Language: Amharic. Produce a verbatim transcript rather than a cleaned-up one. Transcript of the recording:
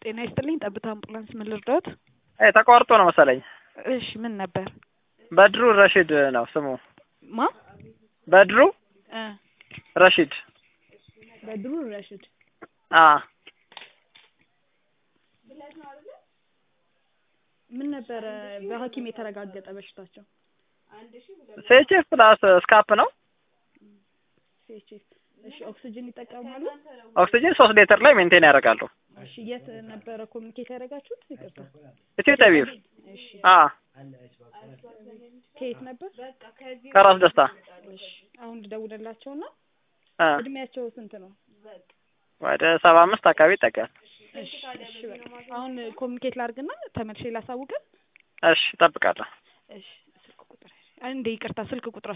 ጤና ይስጥልኝ ጠብታ አምቡላንስ ምን ልርዳዎት? አይ ተቋርጦ ነው መሰለኝ። እሺ ምን ነበር? በድሩ ረሺድ ነው ስሙ። ማ? በድሩ እ ረሺድ በድሩ ረሺድ አ ምን ነበር በሐኪም የተረጋገጠ በሽታቸው? ሴቼፍ ፕላስ ስካፕ ነው። ሴቼፍ እሺ ኦክሲጅን ይጠቀማሉ? ኦክሲጅን ሶስት ሊትር ላይ ሜንቴን ያደርጋሉ። እሺ የት ነበረ ኮሙኒኬት ያደረጋችሁት? ይቅርታ ኢትዮጵያ ቢር እሺ አ ከየት ነበር? ከራስ ደስታ። እሺ አሁን ደውለላቸውና አ እድሜያቸው ስንት ነው? ወደ ሰባ አምስት አካባቢ ይጠጋል። እሺ እሺ አሁን ኮሙኒኬት ላድርግና ተመልሼ ላሳውቅህ። እሺ እጠብቃለሁ። እሺ ስልክ ቁጥር አንዴ ይቅርታ ስልክ ቁጥር